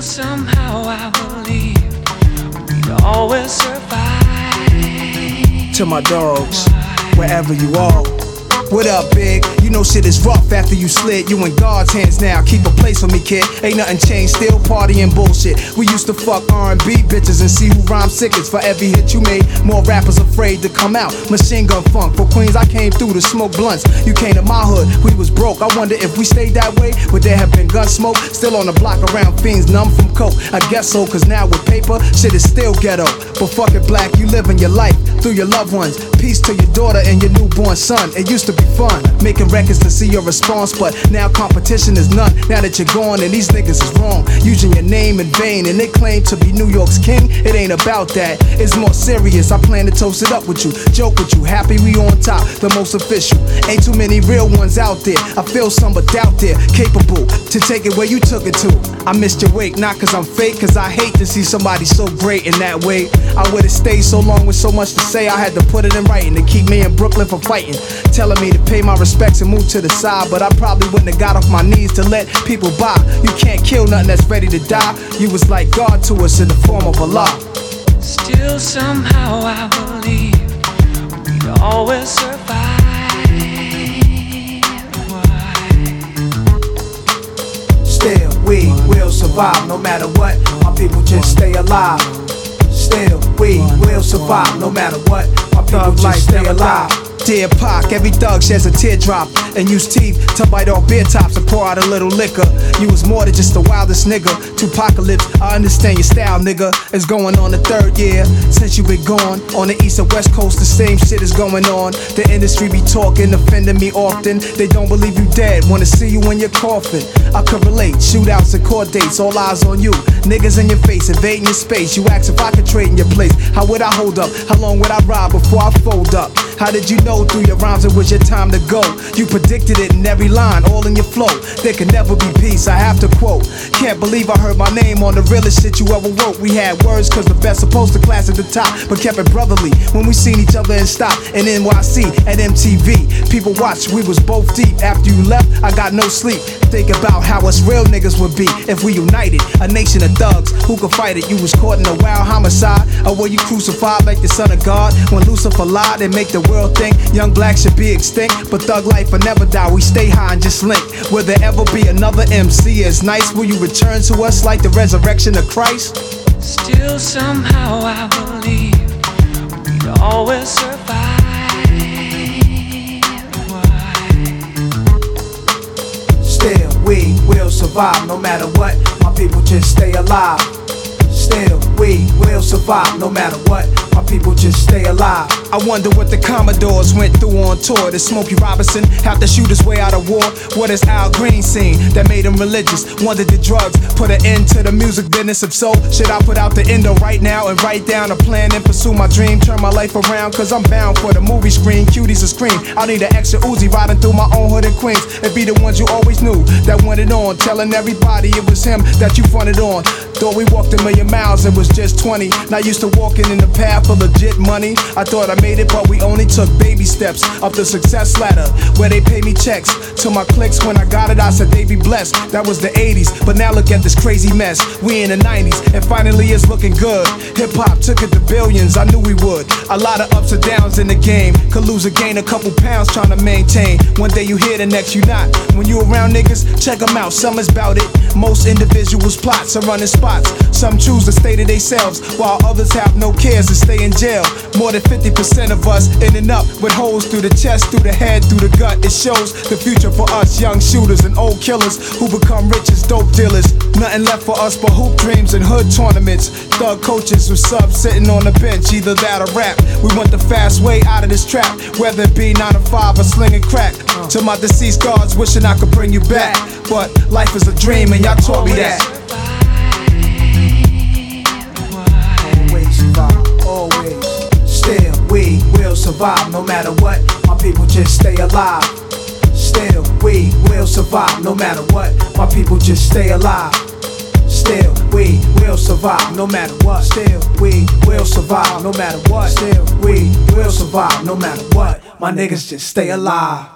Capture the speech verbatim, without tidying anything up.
somehow I believe we'd always survive. To my dogs, wherever you are. What up, big? You know shit is rough after you slid. You in God's hands now, keep a place for me, kid. Ain't nothing changed, still partying bullshit. We used to fuck R and B bitches and see who rhyme sickest. For every hit you made, more rappers afraid to come out. Machine gun funk, for Queens I came through to smoke blunts. You came to my hood, we was broke. I wonder if we stayed that way, would there have been gun smoke? Still on the block around fiends, numb from coke. I guess so, cause now with paper, shit is still ghetto. But fuck it, black, you living your life through your loved ones. Peace to your daughter and your newborn son. It used to be fun, making records to see your response, but now competition is none. Now that you're gone and these niggas is wrong, using your name in vain and they claim to be New York's king. It ain't about that, it's more serious. I plan to toast it up with you, joke with you, happy we on top, the most official. Ain't too many real ones out there, I feel some but doubt there, capable to take it where you took it to. I missed your wake, not cause I'm fake, cause I hate to see somebody so great in that way. I would've stayed so long with so much to say, I had to put it in writing to keep me in Brooklyn from fighting. Telling me to pay my respects and move to the side, but I probably wouldn't have got off my knees to let people by. You can't kill nothing that's ready to die. You was like God to us in the form of Allah. Still somehow I believe we'd always survive. Why? Still we will survive no matter what. My people just stay alive. Still we will survive no matter what. My people just stay alive. Dear Pac, every thug sheds a teardrop and use teeth to bite off beer tops and pour out a little liquor. You was more than just the wildest nigga. Tupacalypse, I understand your style, nigga. It's going on the third year since you been gone. On the east and west coast, the same shit is going on. The industry be talking, offending me often. They don't believe you dead, wanna see you in your coffin. I could relate, shootouts and court dates, all eyes on you. Niggas in your face, invading your space. You ask if I could trade in your place. How would I hold up? How long would I ride before I fold up? How did you know through your rhymes it was your time to go? You predicted it in every line, all in your flow. There could never be peace, I have to quote. Can't believe I heard my name on the realest shit you ever wrote. We had words cause the best supposed to class at the top, but kept it brotherly when we seen each other and stopped in N Y C and M T V. People watched, we was both deep. After you left, I got no sleep. Think about how us real niggas would be if we united. A nation of thugs, who could fight it? You was caught in a wild homicide, or were you crucified like the son of God? When Lucifer lied and make the world think young black should be extinct, but thug life will never die. We stay high and just link. Will there ever be another M C as nice? Will you return to us like the resurrection of Christ? Still somehow I believe we'd always survive. Why? Still we will survive no matter what. My people just stay alive. Still we will survive no matter what. My people just stay alive. I wonder what the Commodores went through on tour. Did Smokey Robinson have to shoot his way out of war? What is Al Green seen that made him religious? Wonder did drugs put an end to the music business? If so, should I put out the endo right now and write down a plan and pursue my dream? Turn my life around cause I'm bound for the movie screen. Cuties to scream, I need an extra Uzi riding through my own hood in Queens. It be the ones you always knew that went it on, telling everybody it was him that you fronted on. Thought we walked a million miles and was just twenty. Not used to walking in the path of legit money. I thought I made it, but we only took baby steps up the success ladder, where they pay me checks to my clicks. When I got it, I said they be blessed. That was the eighties, but now look at this crazy mess. We in the nineties, and finally it's looking good. Hip hop took it to billions, I knew we would. A lot of ups and downs in the game. Could lose or gain a couple pounds trying to maintain. One day you here, the next you not. When you around niggas, check them out, some is bout it. Most individuals plots are running spots. Some choose to stay to themselves, while others have no cares and stay in jail. More than fifty percent of us in and up with holes through the chest, through the head, through the gut. It shows the future for us young shooters and old killers who become rich as dope dealers. Nothing left for us but hoop dreams and hood tournaments. Thug coaches with subs sitting on the bench, either that or rap. We want the fast way out of this trap, whether it be nine to five or slinging crack. To my deceased guards, wishing I could bring you back, but life is a dream and y'all taught me that. Always survive, always. Still we will survive no matter what. My people just stay alive. Still we will survive no matter what. My people just stay alive. Still we will survive no matter what. Still we will survive no matter what. Still we will survive no matter what. My niggas just stay alive.